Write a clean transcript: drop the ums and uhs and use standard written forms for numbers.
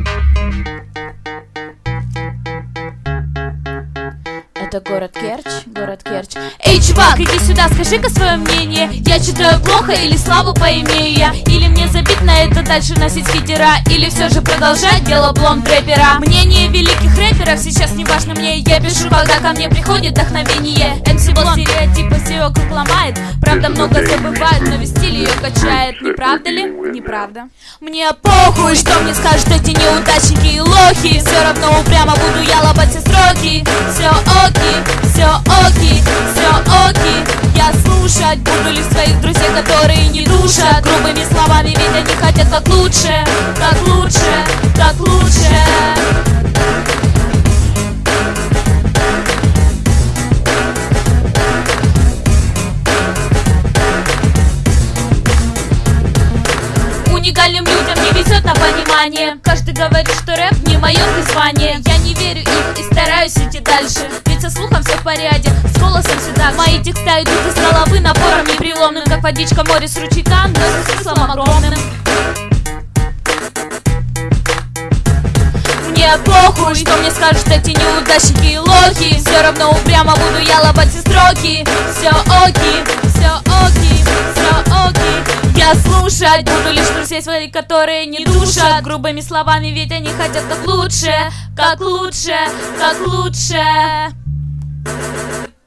Это город Керчь, город Керчь. Эй, чувак, иди сюда, скажи-ка свое мнение. Я читаю плохо или славу поимею я? Или мне забить на это дальше носить хитера? Или все же продолжать дело блонд рэпера? Мнение великих рэперов сейчас не важно мне. Я пишу, когда ко мне приходит вдохновение. MC Блонд стереотипы все вокруг ломает. Правда, много забывает, но весь стиль ее качает. Не правда ли? Неправда. Мне похуй, что мне скажут эти неудачники и лохи. Все равно упрямо буду я лопать все строки. Все оки, все оки, все оки. Я слушать буду лишь своих друзей, которые не душат грубыми словами, ведь они хотят как лучше, как лучше, как лучше. Уникальным людям не везет на понимание. Каждый говорит, что рэп не мое призвание. Я не верю им и стараюсь идти дальше, ведь со слухом все в порядке, с голосом всегда. Мои текста идут из головы напором непреломным, как водичка море с ручейка, но с смыслом огромным. Мне похуй, что мне скажут эти неудачники и лохи. Все равно упрямо буду я лопать все строки. Все оки, все оки, все оки. Я слушать буду лишь друзей своих, которые не душат грубыми словами, ведь они хотят как лучше, как лучше, как лучше.